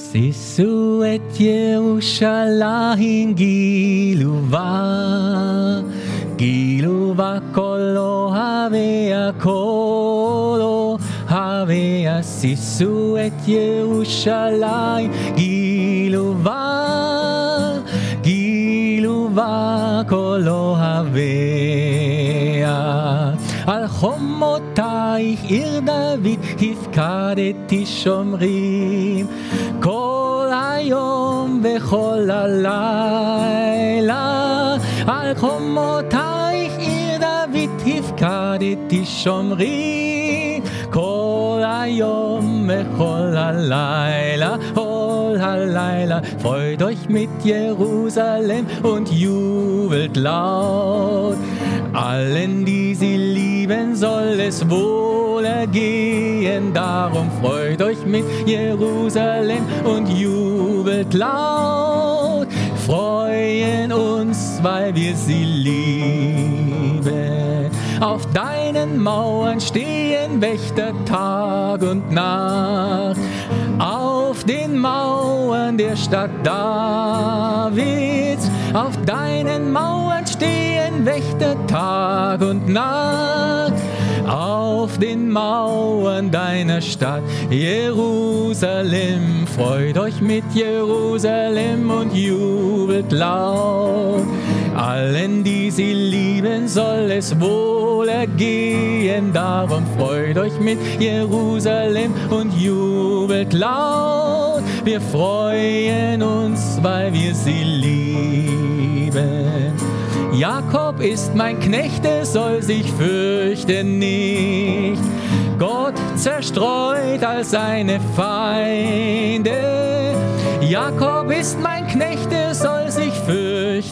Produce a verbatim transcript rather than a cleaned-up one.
שישו את ירושלים גילובה, גילובה כל אוהביה, כל אוהביה. שישו את ירושלים גילובה, גילובה כל אוהביה. על חומותייך עיר דוד הפקדתי שומרים, כל היום וכל הלילה. על חומותייך עיר דוד הפקדתי שומרים, כל היום וכל הלילה. All הלילה freut euch mit Jerusalem und jubelt laut. Allen, die sie lieben, soll es wohl ergehen. Darum freut euch mit Jerusalem und jubelt laut. Freuen uns, weil wir sie lieben. Auf deinen Mauern stehen Wächter Tag und Nacht. Auf den Mauern der Stadt Davids, auf deinen Mauern stehen Wächter Tag und Nacht. Auf den Mauern deiner Stadt Jerusalem, freut euch mit Jerusalem und jubelt laut. Allen, die sie lieben, soll es wohl ergehen. Darum freut euch mit Jerusalem und jubelt laut. Wir freuen uns, weil wir sie lieben. Jakob ist mein Knecht, er soll sich fürchten nicht. Gott zerstreut all seine Feinde. Jakob ist mein Knecht, er soll